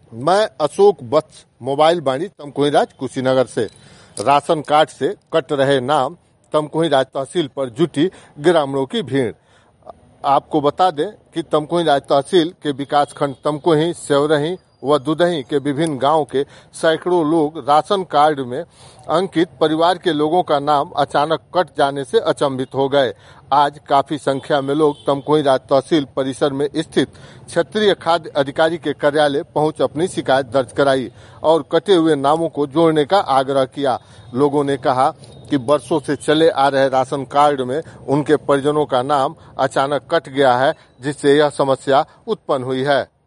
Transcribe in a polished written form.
मैं अशोक वत्स मोबाइल वाणी तमकुहीराज कुशीनगर से। Ration card से कट रहे नाम, तमकुहीराज तहसील पर जुटी ग्रामीणों की भीड़। आपको बता दें कि तमकुहीराज तहसील के विकास खंड तमकुही, सेवरही व दुदही के विभिन्न गांव के सैकड़ों लोग राशन कार्ड में अंकित परिवार के लोगों का नाम अचानक कट जाने से अचंभित हो गए। आज काफी संख्या में लोग तमकुहीराज तहसील परिसर में स्थित क्षेत्रीय खाद्य अधिकारी के कार्यालय पहुंच अपनी शिकायत दर्ज कराई और कटे हुए नामों को जोड़ने का आग्रह किया। लोगों ने कहा कि वर्षों से चले आ रहे राशन कार्ड में उनके परिजनों का नाम अचानक कट गया है, जिससे यह समस्या उत्पन्न हुई है।